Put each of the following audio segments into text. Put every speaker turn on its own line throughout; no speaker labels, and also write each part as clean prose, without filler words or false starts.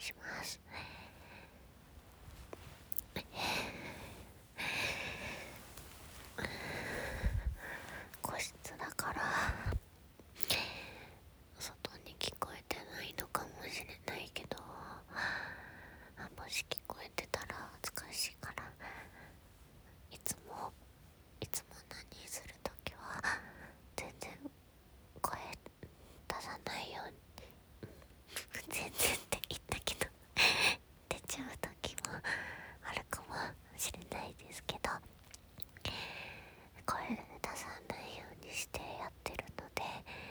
します。個室だから外に聞こえてないのかもしれないけど、もし聞こえてたら恥ずかしいから、いつも何するときは全然声出さないように、全然って言ったけど出ちゃうときもあるかもしれないですけど、声出さないようにしてやってるので、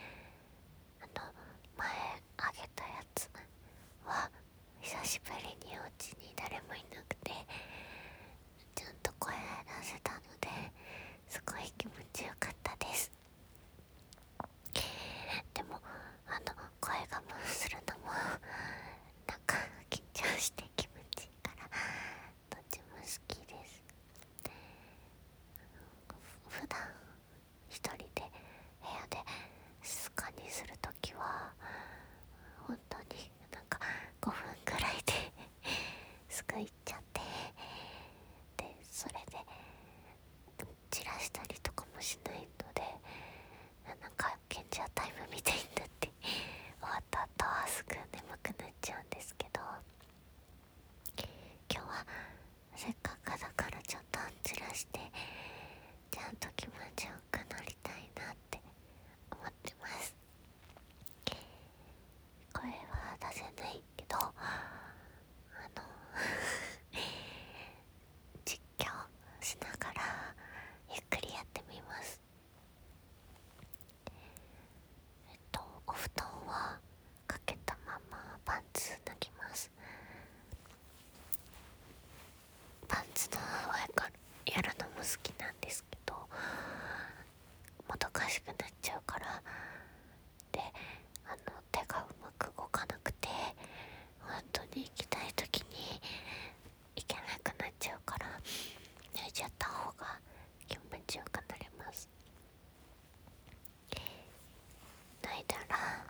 前あげたやつは久しぶりにお家に誰もいなくてちゃんと声出せたので、すごい気持ちよかったです。でも声我慢するのもなんか緊張して気持ちいいからどっちも好きです。普段一人で部屋で静かにするときは本当になんか5分くらいですぐ行っちゃって、でそれで散らしたりとかもしないので、なんか賢者タイムみたいになって終わった後はすぐ眠くなっちゃうんですけど、今日はせっかくだからちょっと散らしてちゃんと気持ちよくなりたいなって思ってます。声は出せないけど実況しながらゆっくりやってみます。お布団はかけたままパンツ脱ぎます。パンツの上からやるのも好きなんですけど、もどかしくなっちゃうからで、手がうまく動かなくて本当に行きたい時に行けなくなっちゃうから、脱いじゃった方が気持ちよくなります。脱いだら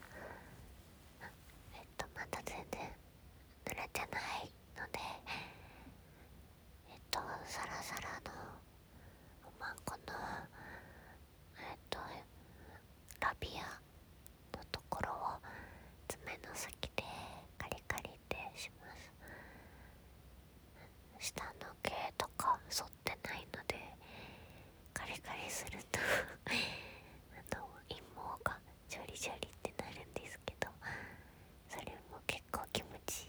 まだ全然濡れてないので、サラサラのおまんこのラビアのところを爪の先でカリカリってします。下の毛とか剃ってないのでカリカリすると陰毛がジョリジョリってなるんですけど、それも結構気持ちいい。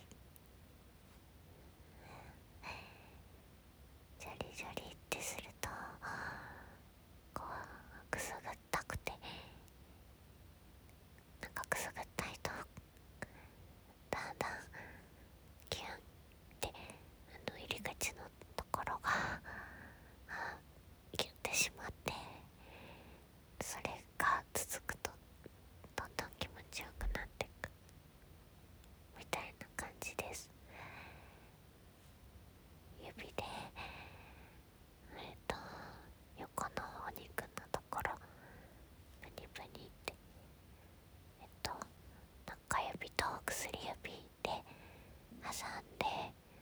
ジョリジョリってするとこうくすぐったくて、なんかくすぐったいとだんだんキュンって入り口のところがキュンってしまって、それが続くとどんどん気持ちよくなっていくみたいな感じです。指で横のお肉のところプニプニって中指と薬指で挟んで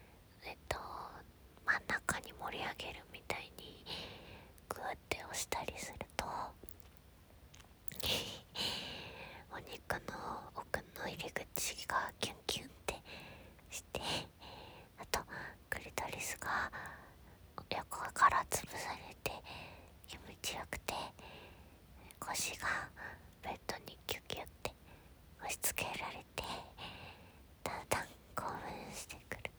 真ん中に盛り上げるみたいにグーって押したりするとお肉の奥の入り口がキュンキュンってして、あとクリトリスが横から潰されて気持ちよくて、腰がベッドにキュキュって押し付けられてだんだん興奮してくる。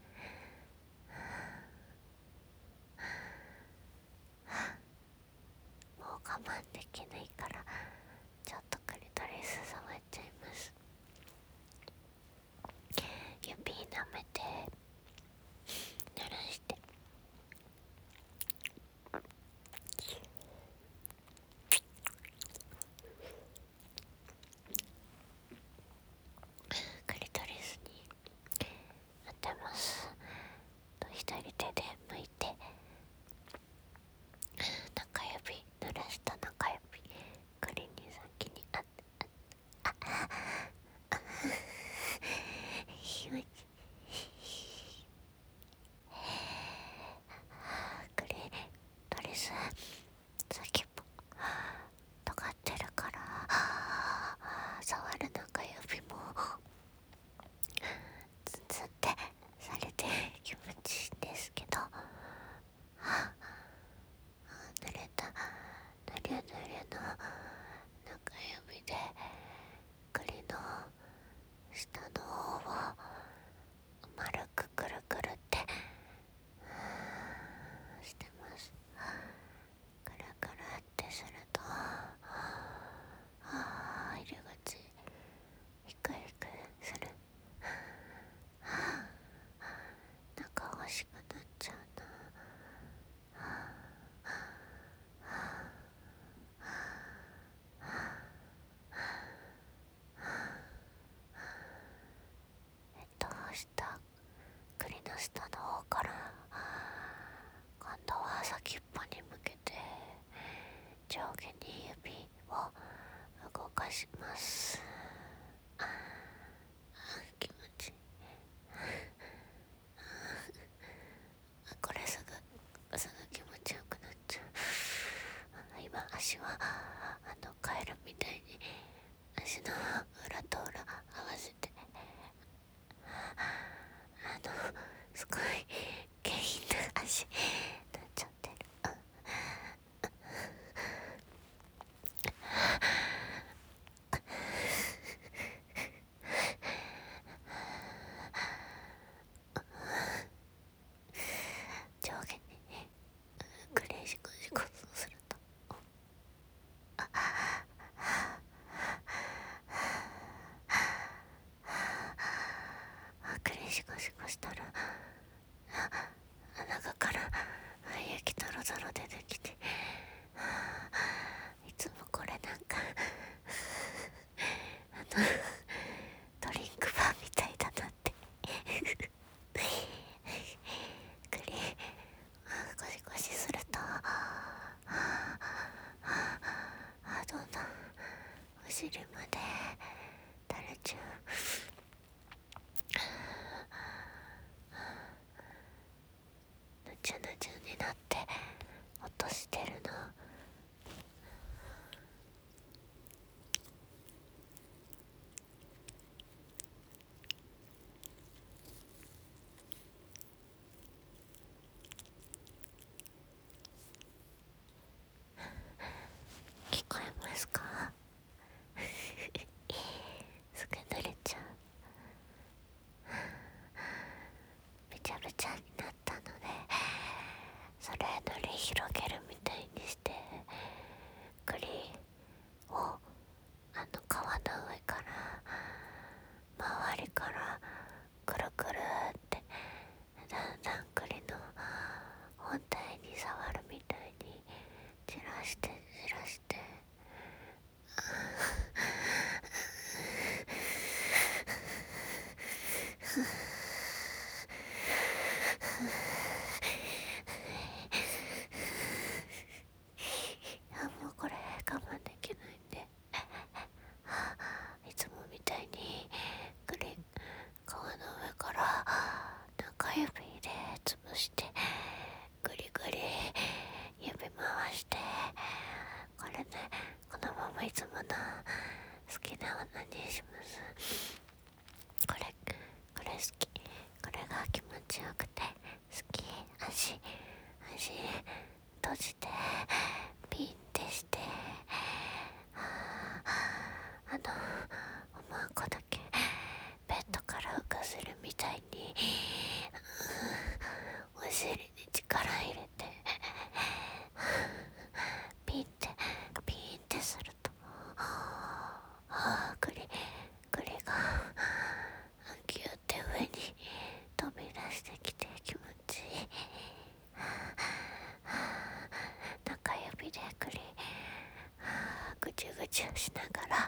もう我慢できないからちょっとクリトリス触っちゃいます。指舐めて濡らして足はカエルみたいに足の裏と裏合わせてすごい下品な足なっちゃってる。上下にねクレイシコシコするとクレイシコシコしたら中から液トロトロ出てきて、いつもこれなんかドリンクバーみたいだなってクリゴシゴシするとどんどんお尻まで垂れちゃう。ぬちゅぬちゅになって落としてるの。聞こえますか？すぐ濡れちゃう。べちゃべちゃになったので、それ塗り広げるみたいにして栗を皮の上から周りからくるくるってだんだん栗の本体に触るみたいに散らしてもうこれ我慢できないんでいつもみたいに皮の上から中指で潰してグリグリ指回して、これねこのままいつもの好きなものにします。これ好き。これが気持ちよくて好き。足閉じてピンってしておまんこだけベッドから浮かせるみたいにお尻に力入れてピンってすると栗がギューって上に飛び出してきて気持ちいい。中指で栗ぐちゅぐちゅしながら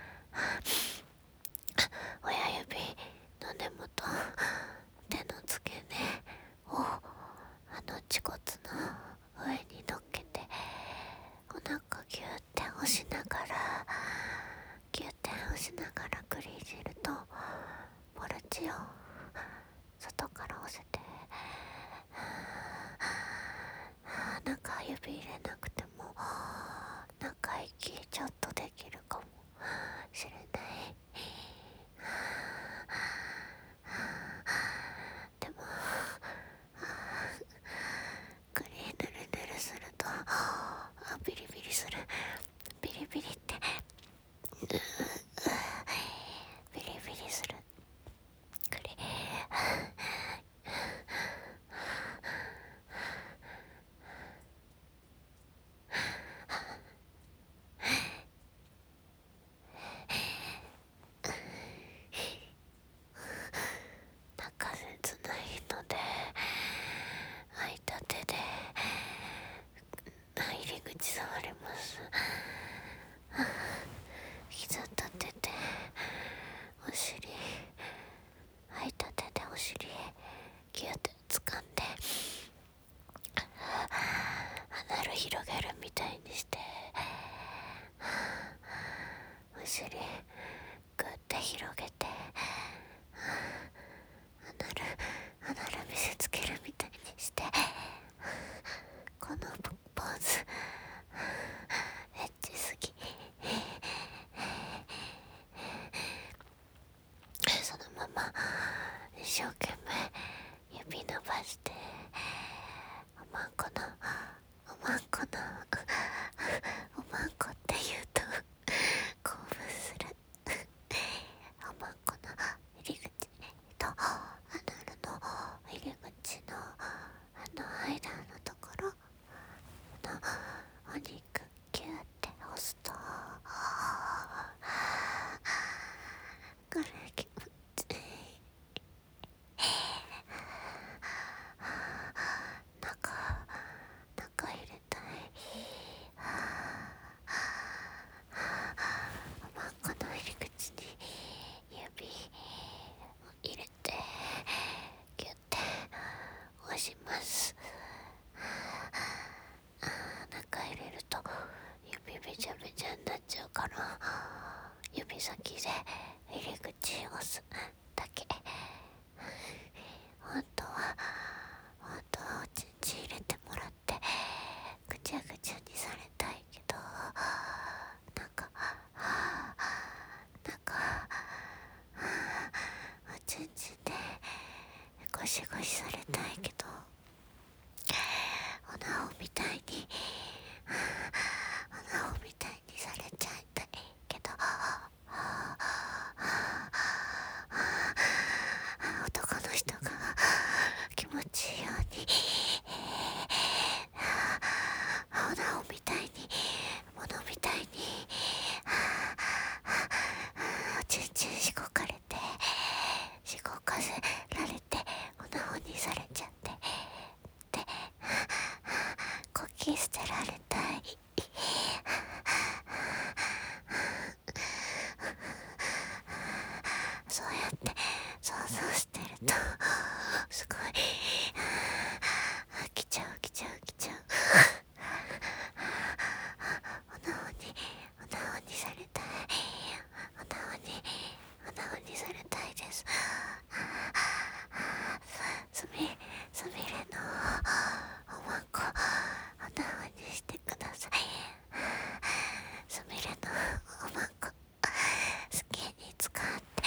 親指の根元手の付け根を恥骨の上に乗っけてお腹ギューって押しながら栗いじるとポルチを外から押せて中指入れなくても中息ちょっとできるかもしれない。でも栗ぬるぬるするとビリビリする。ビリビリってビリビリする栗すだけ。本当はおちんちん入れてもらってぐちゃぐちゃにされたいけど、なんかおちんちんでゴシゴシされたいけど、おなおみたいにされちゃいたいけど、男の人が気持ちいいようにおなおみたいに物みたいにおちんちんしごかせられておなおにされちゃってでこき捨てられたい。そうやって想像してるとすごい来ちゃうおなおにされたい。おなおにされたいです。すみれのおまんこおなおにしてください。すみれのおまんこ好きに使って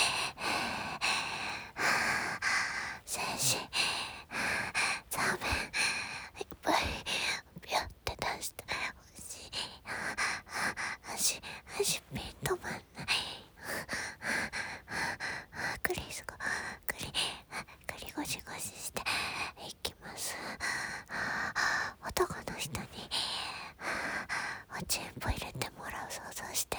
精子ザーメンいっぱいビュッて出してほしい。足ピン止まんない。クリゴシゴシしていきます。男の人におちんぽ入れてもらう想像して、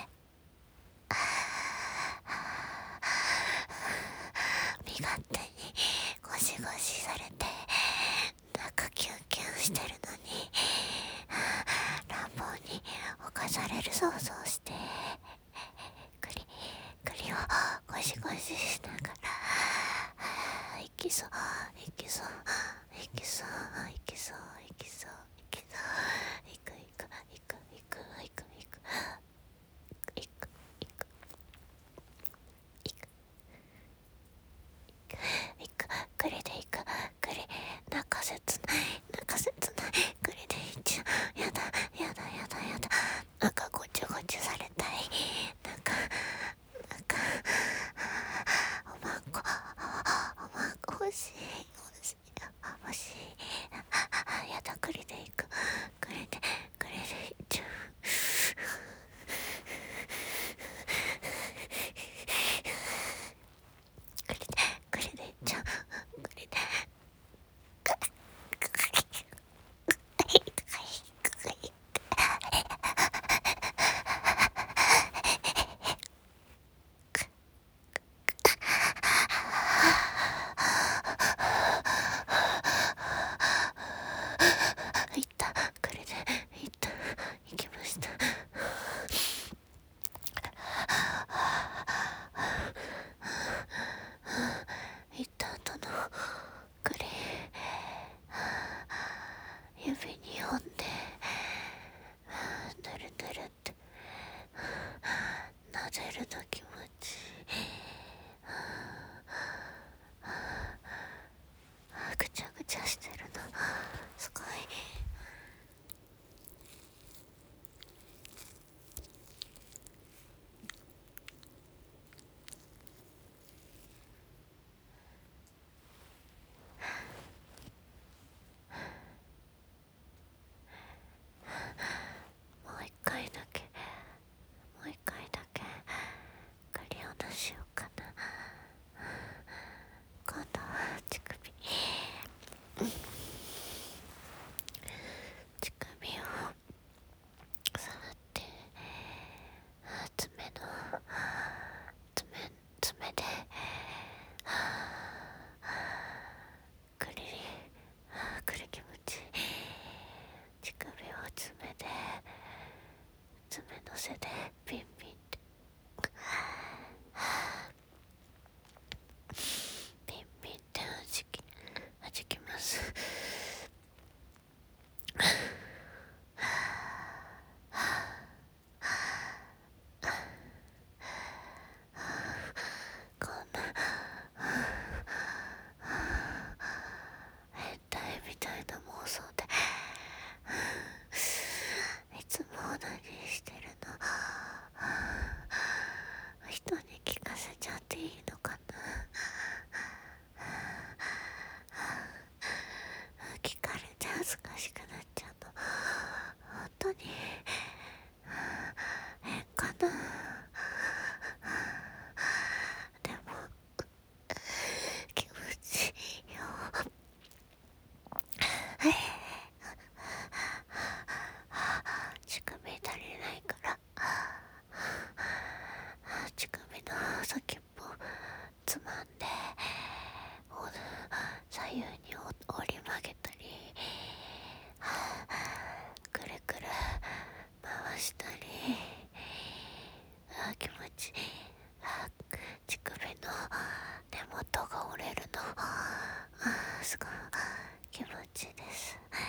身勝手にゴシゴシされてなんかキュンキュンしてるのに乱暴に侵される想像して栗をゴシゴシしながらいきそういく栗でいく栗泣かせつない栗でいっちゃう。やだなんかごちゃごちゃされたい。なんかおまんこ欲しい。 しくなっちゃうの本当に変かな。でも気持ちいいよ。乳首足りないから乳首の先っぽつまんで左右に折り曲げたりくるくる回したり、気持ちいい。乳首の根元が折れるのすごい気持ちいいです。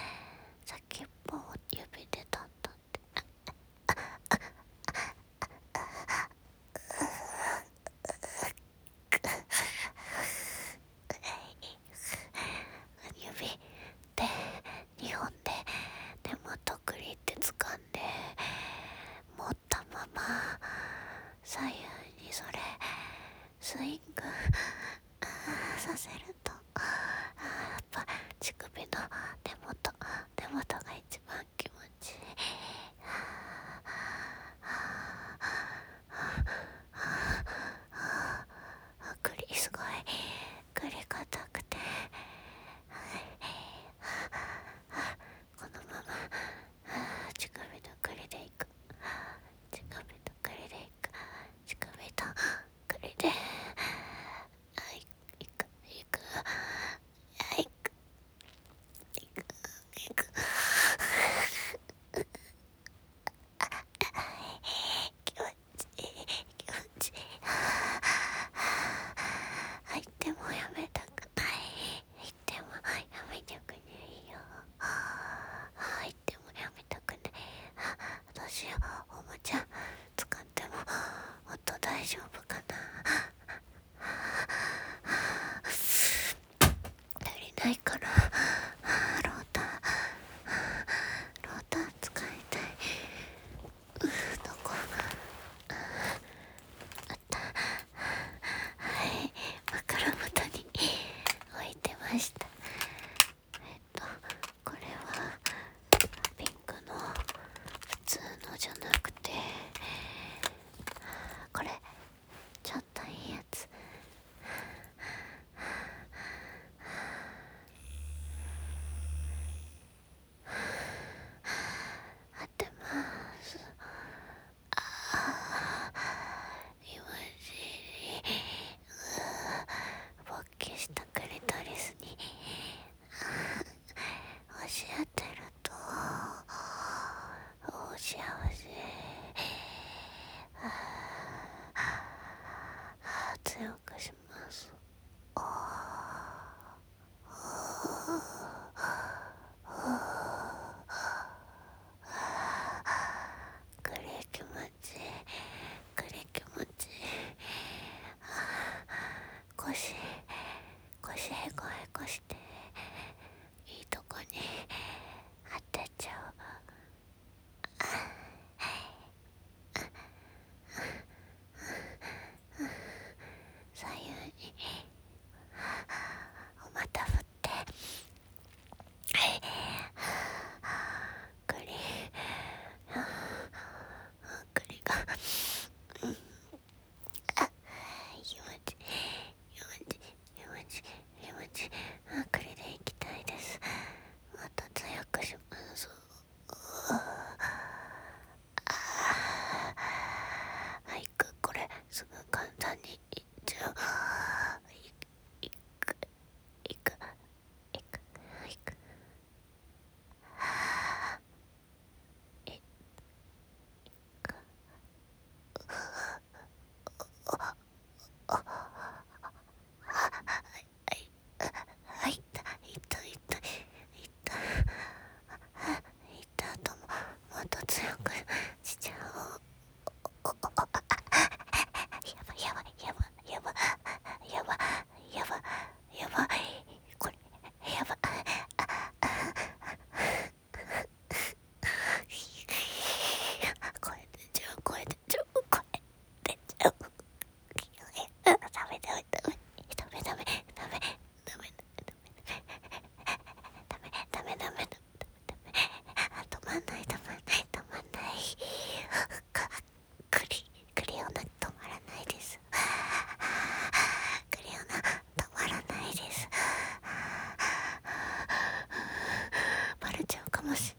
もし